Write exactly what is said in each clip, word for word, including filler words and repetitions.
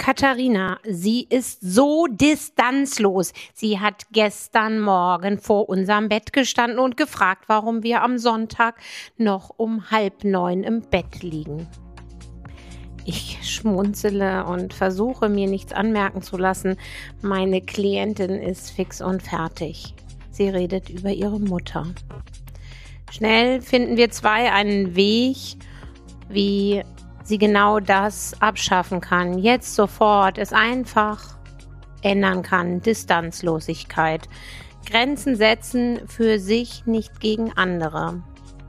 Katharina, sie ist so distanzlos. Sie hat gestern Morgen vor unserem Bett gestanden und gefragt, warum wir am Sonntag noch um halb neun im Bett liegen. Ich schmunzele und versuche, mir nichts anmerken zu lassen. Meine Klientin ist fix und fertig. Sie redet über ihre Mutter. Schnell finden wir zwei einen Weg, wie sie genau das abschaffen kann. Jetzt sofort es einfach ändern kann. Distanzlosigkeit. Grenzen setzen für sich, nicht gegen andere.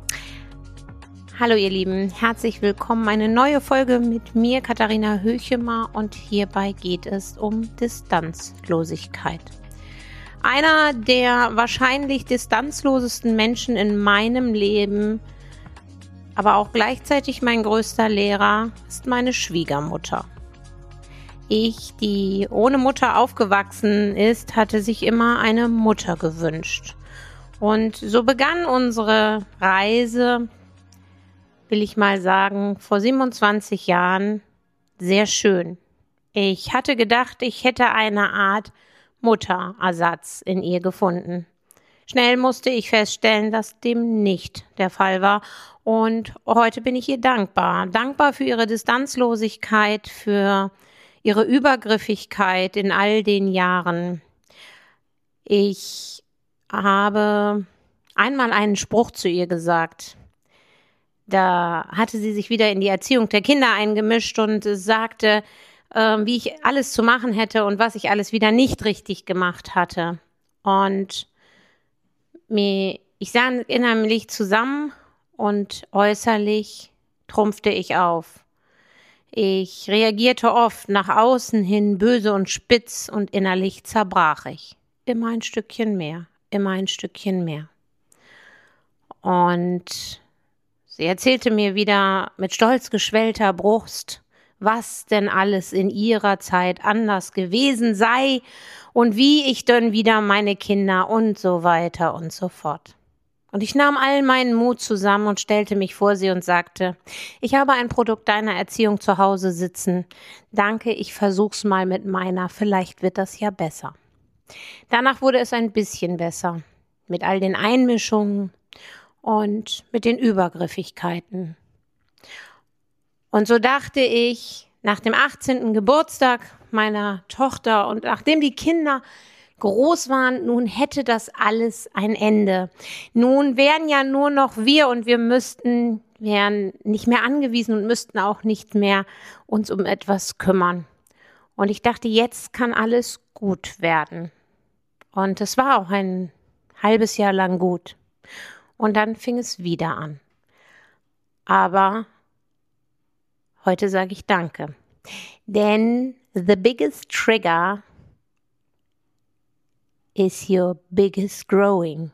Hallo ihr Lieben, herzlich willkommen. Eine neue Folge mit mir, Katharina Höchemer, und hierbei geht es um Distanzlosigkeit. Einer der wahrscheinlich distanzlosesten Menschen in meinem Leben, aber auch gleichzeitig mein größter Lehrer, ist meine Schwiegermutter. Ich, die ohne Mutter aufgewachsen ist, hatte sich immer eine Mutter gewünscht. Und so begann unsere Reise, will ich mal sagen, vor siebenundzwanzig Jahren sehr schön. Ich hatte gedacht, ich hätte eine Art Mutterersatz in ihr gefunden. Schnell musste ich feststellen, dass dem nicht der Fall war, und heute bin ich ihr dankbar. Dankbar für ihre Distanzlosigkeit, für ihre Übergriffigkeit in all den Jahren. Ich habe einmal einen Spruch zu ihr gesagt. Da hatte sie sich wieder in die Erziehung der Kinder eingemischt und sagte, äh, wie ich alles zu machen hätte und was ich alles wieder nicht richtig gemacht hatte. Und mir, ich sah innerlich zusammen und äußerlich trumpfte ich auf. Ich reagierte oft nach außen hin böse und spitz und innerlich zerbrach ich. Immer ein Stückchen mehr, immer ein Stückchen mehr. Und sie erzählte mir wieder mit stolz geschwellter Brust, was denn alles in ihrer Zeit anders gewesen sei und wie ich dann wieder meine Kinder und so weiter und so fort. Und ich nahm all meinen Mut zusammen und stellte mich vor sie und sagte, ich habe ein Produkt deiner Erziehung zu Hause sitzen. Danke, ich versuch's mal mit meiner, vielleicht wird das ja besser. Danach wurde es ein bisschen besser, mit all den Einmischungen und mit den Übergriffigkeiten. Und so dachte ich, nach dem achtzehnten Geburtstag meiner Tochter und nachdem die Kinder groß waren, nun hätte das alles ein Ende. Nun wären ja nur noch wir und wir müssten, wären nicht mehr angewiesen und müssten auch nicht mehr uns um etwas kümmern. Und ich dachte, jetzt kann alles gut werden. Und es war auch ein halbes Jahr lang gut. Und dann fing es wieder an. Aber heute sage ich Danke. Denn the biggest trigger is your biggest growing.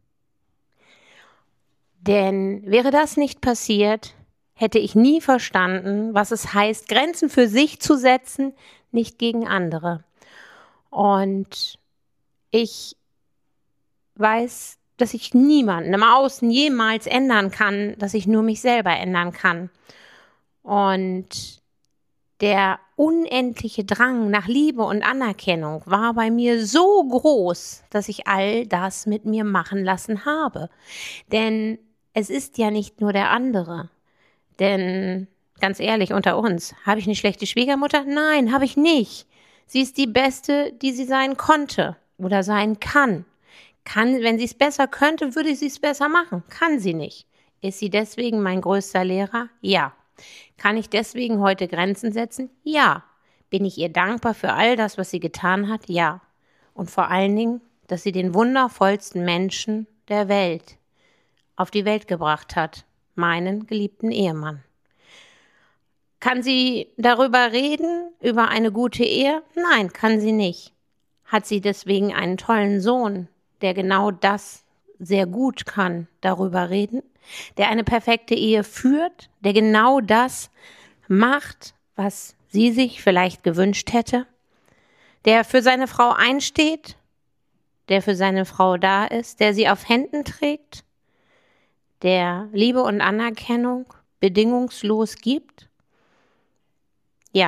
Denn wäre das nicht passiert, hätte ich nie verstanden, was es heißt, Grenzen für sich zu setzen, nicht gegen andere. Und ich weiß, dass ich niemanden im Außen jemals ändern kann, dass ich nur mich selber ändern kann. Und der unendliche Drang nach Liebe und Anerkennung war bei mir so groß, dass ich all das mit mir machen lassen habe. Denn es ist ja nicht nur der andere. Denn, ganz ehrlich, unter uns, habe ich eine schlechte Schwiegermutter? Nein, habe ich nicht. Sie ist die Beste, die sie sein konnte oder sein kann. Kann, wenn sie es besser könnte, würde sie es besser machen. Kann sie nicht. Ist sie deswegen mein größter Lehrer? Ja. Kann ich deswegen heute Grenzen setzen? Ja. Bin ich ihr dankbar für all das, was sie getan hat? Ja. Und vor allen Dingen, dass sie den wundervollsten Menschen der Welt auf die Welt gebracht hat, meinen geliebten Ehemann. Kann sie darüber reden, über eine gute Ehe? Nein, kann sie nicht. Hat sie deswegen einen tollen Sohn, der genau das sehr gut kann, darüber reden, der eine perfekte Ehe führt, der genau das macht, was sie sich vielleicht gewünscht hätte, der für seine Frau einsteht, der für seine Frau da ist, der sie auf Händen trägt, der Liebe und Anerkennung bedingungslos gibt? Ja,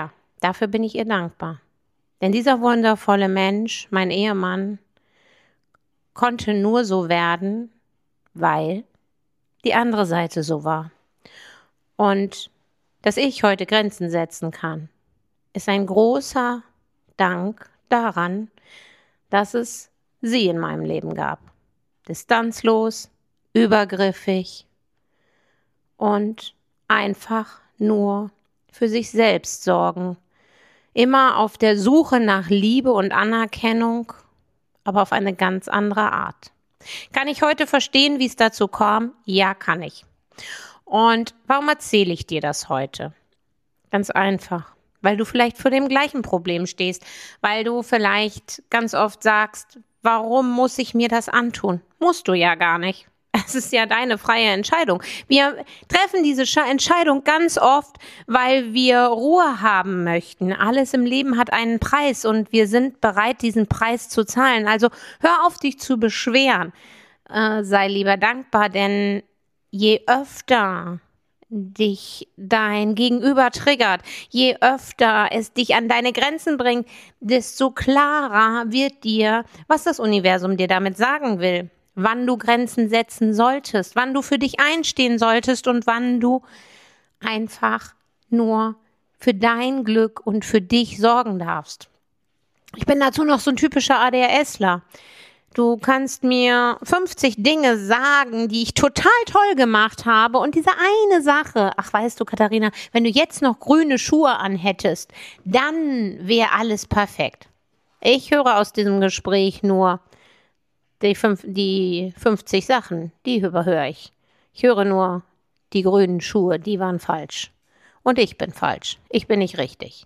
Dafür bin ich ihr dankbar. Denn dieser wundervolle Mensch, mein Ehemann, konnte nur so werden, weil die andere Seite so war. Und dass ich heute Grenzen setzen kann, ist ein großer Dank daran, dass es sie in meinem Leben gab. Distanzlos, übergriffig und einfach nur für sich selbst sorgen. Immer auf der Suche nach Liebe und Anerkennung, aber auf eine ganz andere Art. Kann ich heute verstehen, wie es dazu kam? Ja, kann ich. Und warum erzähle ich dir das heute? Ganz einfach, weil du vielleicht vor dem gleichen Problem stehst, weil du vielleicht ganz oft sagst, warum muss ich mir das antun? Musst du ja gar nicht. Es ist ja deine freie Entscheidung. Wir treffen diese Entscheidung ganz oft, weil wir Ruhe haben möchten. Alles im Leben hat einen Preis und wir sind bereit, diesen Preis zu zahlen. Also hör auf, dich zu beschweren. Äh, sei lieber dankbar, denn je öfter dich dein Gegenüber triggert, je öfter es dich an deine Grenzen bringt, desto klarer wird dir, was das Universum dir damit sagen will. Wann du Grenzen setzen solltest, wann du für dich einstehen solltest und wann du einfach nur für dein Glück und für dich sorgen darfst. Ich bin dazu noch so ein typischer ADHSler. Du kannst mir fünfzig Dinge sagen, die ich total toll gemacht habe und diese eine Sache, ach weißt du Katharina, wenn du jetzt noch grüne Schuhe anhättest, dann wäre alles perfekt. Ich höre aus diesem Gespräch nur Die, fünf, die fünfzig Sachen, die überhöre ich. Ich höre nur, die grünen Schuhe, die waren falsch. Und ich bin falsch. Ich bin nicht richtig.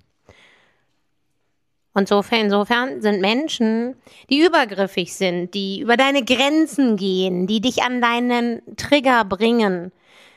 Und insofern, insofern sind Menschen, die übergriffig sind, die über deine Grenzen gehen, die dich an deinen Trigger bringen,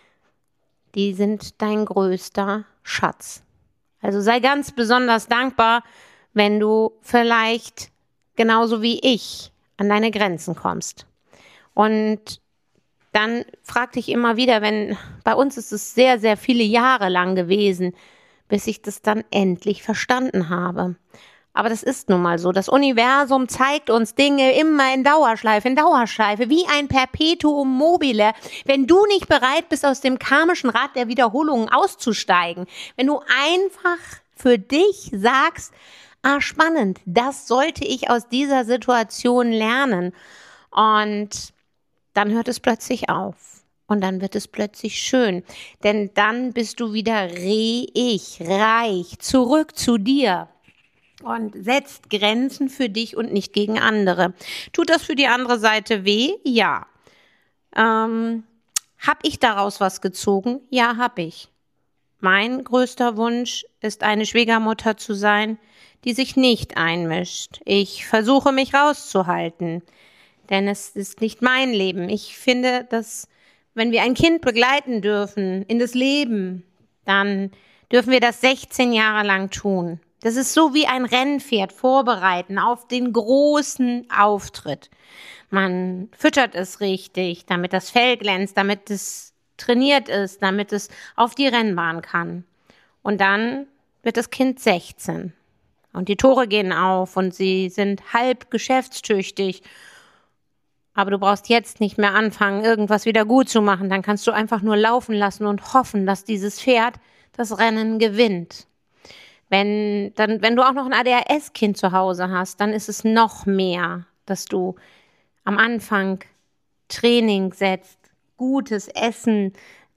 die sind dein größter Schatz. Also sei ganz besonders dankbar, wenn du vielleicht genauso wie ich an deine Grenzen kommst. Und dann frag dich immer wieder, wenn, bei uns ist es sehr, sehr viele Jahre lang gewesen, bis ich das dann endlich verstanden habe. Aber das ist nun mal so. Das Universum zeigt uns Dinge immer in Dauerschleife, in Dauerschleife, wie ein Perpetuum mobile. Wenn du nicht bereit bist, aus dem karmischen Rad der Wiederholungen auszusteigen, wenn du einfach für dich sagst, ah, spannend, das sollte ich aus dieser Situation lernen. Und dann hört es plötzlich auf. Und dann wird es plötzlich schön. Denn dann bist du wieder re-ich, reich, zurück zu dir. Und setzt Grenzen für dich und nicht gegen andere. Tut das für die andere Seite weh? Ja. Ähm, hab ich daraus was gezogen? Ja, hab ich. Mein größter Wunsch ist, eine Schwiegermutter zu sein, die sich nicht einmischt. Ich versuche, mich rauszuhalten, denn es ist nicht mein Leben. Ich finde, dass wenn wir ein Kind begleiten dürfen in das Leben, dann dürfen wir das sechzehn Jahre lang tun. Das ist so wie ein Rennpferd vorbereiten auf den großen Auftritt. Man füttert es richtig, damit das Fell glänzt, damit es trainiert ist, damit es auf die Rennbahn kann. Und dann wird das Kind sechzehn. Und die Tore gehen auf und sie sind halb geschäftstüchtig. Aber du brauchst jetzt nicht mehr anfangen, irgendwas wieder gut zu machen. Dann kannst du einfach nur laufen lassen und hoffen, dass dieses Pferd das Rennen gewinnt. Wenn, dann, wenn du auch noch ein A D H S-Kind zu Hause hast, dann ist es noch mehr, dass du am Anfang Training setzt, gutes Essen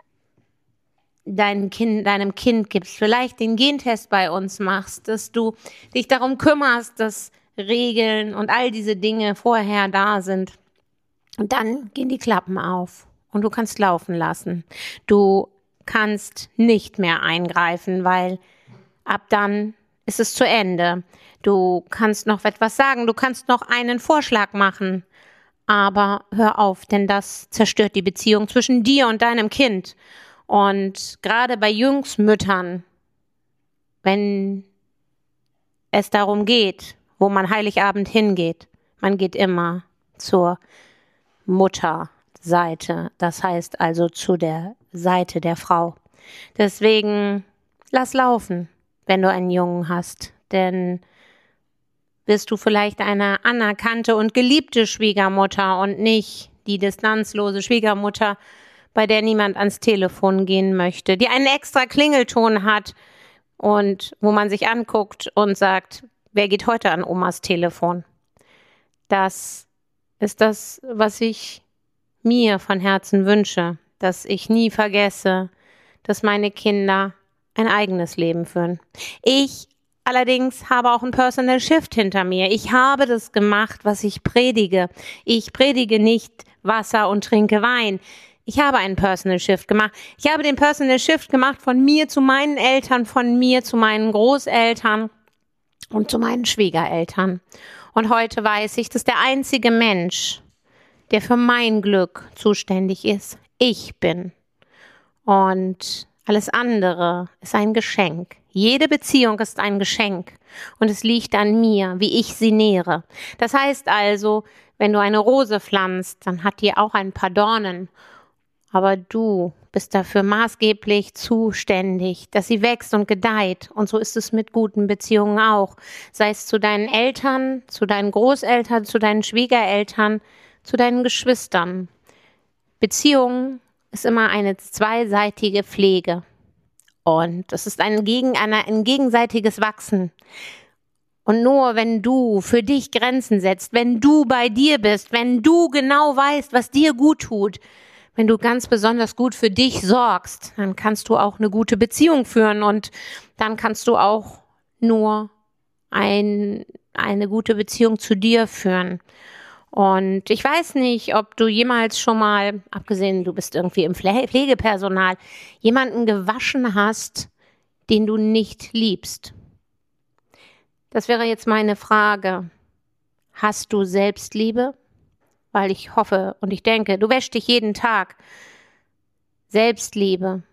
deinem Kind, deinem Kind gibst, vielleicht den Gentest bei uns machst, dass du dich darum kümmerst, dass Regeln und all diese Dinge vorher da sind. Und dann gehen die Klappen auf und du kannst laufen lassen. Du kannst nicht mehr eingreifen, weil ab dann ist es zu Ende. Du kannst noch etwas sagen, du kannst noch einen Vorschlag machen, aber hör auf, denn das zerstört die Beziehung zwischen dir und deinem Kind. Und gerade bei Jungsmüttern, wenn es darum geht, wo man Heiligabend hingeht, man geht immer zur Mutterseite, das heißt also zu der Seite der Frau. Deswegen lass laufen. wenn du einen Jungen hast, denn wirst du vielleicht eine anerkannte und geliebte Schwiegermutter und nicht die distanzlose Schwiegermutter, bei der niemand ans Telefon gehen möchte, die einen extra Klingelton hat und wo man sich anguckt und sagt, wer geht heute an Omas Telefon? Das ist das, was ich mir von Herzen wünsche, dass ich nie vergesse, dass meine Kinder ein eigenes Leben führen. Ich allerdings habe auch ein Personal Shift hinter mir. Ich habe das gemacht, was ich predige. Ich predige nicht Wasser und trinke Wein. Ich habe einen Personal Shift gemacht. Ich habe den Personal Shift gemacht von mir zu meinen Eltern, von mir zu meinen Großeltern und zu meinen Schwiegereltern. Und heute weiß ich, dass der einzige Mensch, der für mein Glück zuständig ist, ich bin. Und alles andere ist ein Geschenk. Jede Beziehung ist ein Geschenk. Und es liegt an mir, wie ich sie nähere. Das heißt also, wenn du eine Rose pflanzt, dann hat die auch ein paar Dornen. Aber du bist dafür maßgeblich zuständig, dass sie wächst und gedeiht. Und so ist es mit guten Beziehungen auch. Sei es zu deinen Eltern, zu deinen Großeltern, zu deinen Schwiegereltern, zu deinen Geschwistern. Beziehung ist immer eine zweiseitige Pflege. Und es ist ein, gegen, eine, ein gegenseitiges Wachsen. Und nur wenn du für dich Grenzen setzt, wenn du bei dir bist, wenn du genau weißt, was dir gut tut, wenn du ganz besonders gut für dich sorgst, dann kannst du auch eine gute Beziehung führen und dann kannst du auch nur ein, eine gute Beziehung zu dir führen. Und ich weiß nicht, ob du jemals schon mal, abgesehen, du bist irgendwie im Pflegepersonal, jemanden gewaschen hast, den du nicht liebst. Das wäre jetzt meine Frage. Hast du Selbstliebe? Weil ich hoffe und ich denke, du wäschst dich jeden Tag. Selbstliebe.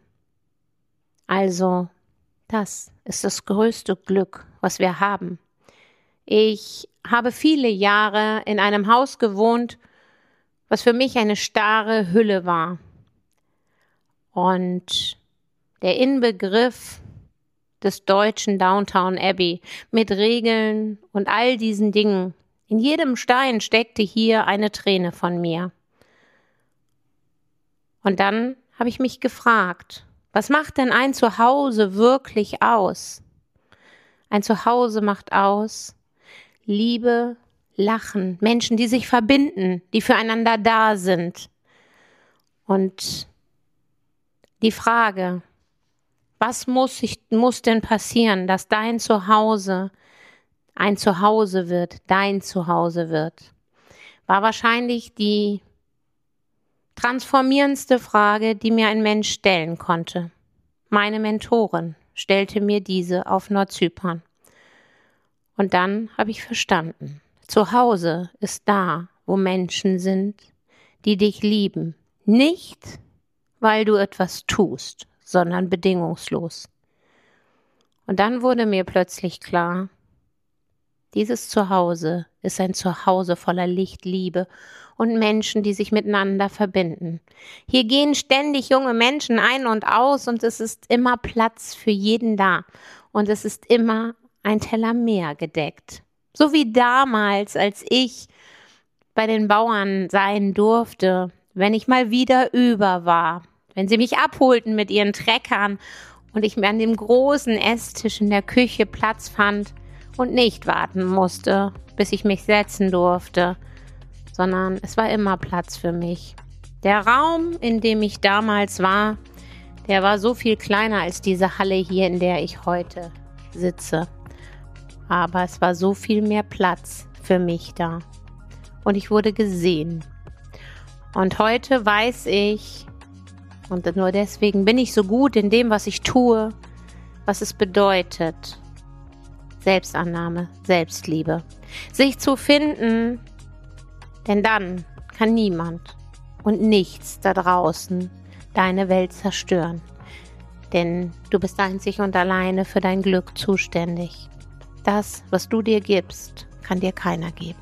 Also, das ist das größte Glück, was wir haben. Ich habe viele Jahre in einem Haus gewohnt, was für mich eine starre Hülle war. Und der Inbegriff des deutschen Downton Abbey mit Regeln und all diesen Dingen. In jedem Stein steckte hier eine Träne von mir. Und dann habe ich mich gefragt, was macht denn ein Zuhause wirklich aus? Ein Zuhause macht aus Liebe, Lachen, Menschen, die sich verbinden, die füreinander da sind. Und die Frage, was muss, ich, muss denn passieren, dass dein Zuhause ein Zuhause wird, dein Zuhause wird, war wahrscheinlich die transformierendste Frage, die mir ein Mensch stellen konnte. Meine Mentorin stellte mir diese auf Nordzypern. Und dann habe ich verstanden, Zuhause ist da, wo Menschen sind, die dich lieben. Nicht, weil du etwas tust, sondern bedingungslos. Und dann wurde mir plötzlich klar, dieses Zuhause ist ein Zuhause voller Licht, Liebe und Menschen, die sich miteinander verbinden. Hier gehen ständig junge Menschen ein und aus und es ist immer Platz für jeden da. Und es ist immer ein Teller mehr gedeckt. So wie damals, als ich bei den Bauern sein durfte, wenn ich mal wieder über war, wenn sie mich abholten mit ihren Treckern und ich mir an dem großen Esstisch in der Küche Platz fand, und nicht warten musste, bis ich mich setzen durfte, sondern es war immer Platz für mich. Der Raum, in dem ich damals war, der war so viel kleiner als diese Halle hier, in der ich heute sitze. Aber es war so viel mehr Platz für mich da. Und ich wurde gesehen. Und heute weiß ich, und nur deswegen bin ich so gut in dem, was ich tue, was es bedeutet, Selbstannahme, Selbstliebe. Sich zu finden, denn dann kann niemand und nichts da draußen deine Welt zerstören. Denn du bist einzig und alleine für dein Glück zuständig. Das, was du dir gibst, kann dir keiner geben.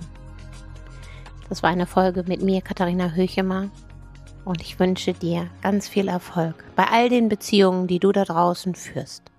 Das war eine Folge mit mir, Katharina Höchemer. Und ich wünsche dir ganz viel Erfolg bei all den Beziehungen, die du da draußen führst.